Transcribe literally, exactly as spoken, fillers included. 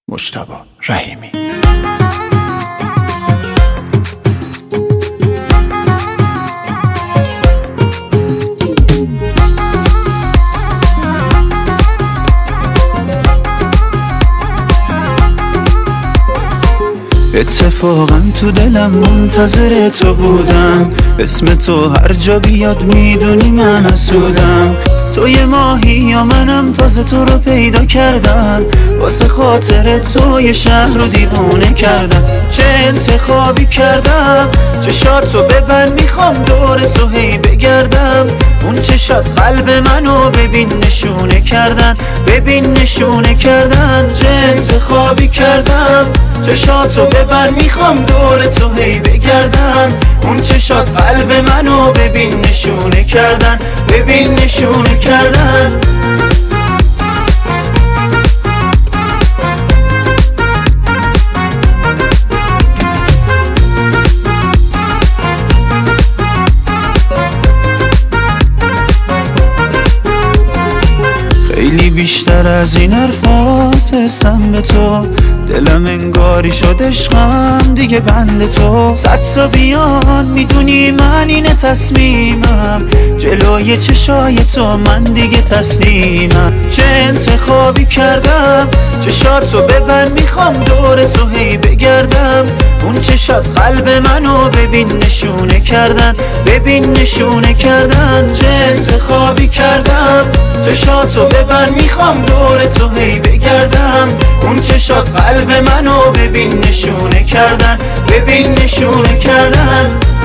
مجتبی رحیمی. اتفاقا تو دلم منتظر تو بودم، اسم تو هر جا بیاد میدونی من حسودم. تو یه ماهی یا منم تازه تو رو پیدا کردم، واسه خاطر تو یه شهر رو دیوونه کردم. چه انتخابی کردم، چشات تو ببند میخوام دور تو هی بگردم. اون چشات قلب منو ببین نشونه کردن، ببین نشونه کردن. چه انتخابی کردم، چشاتو ببر میخوام دور تو هی بگردم. اون چشات قلب منو ببین نشونه کردن، ببین نشونه کردن. خیلی بیشتر از این حرفاست حسم به تو، دلم انگاری شد عشقم دیگه بند تو. صد تا بیان میدونی من اینه تصمیمم، جلوی چشای تو من دیگه تسلیمم. چه انتخابی کردم، چشاتو ببند میخوام دور تو هی بگردم. اون چشات قلب منو ببین نشونه کردن، ببین نشونه کردن. چه انتخابی کردم، چشاتو ببند میخوام دور تو هی بگردم. اون چشات قلب منو ببین نشونه کردن، ببین نشونه کردن.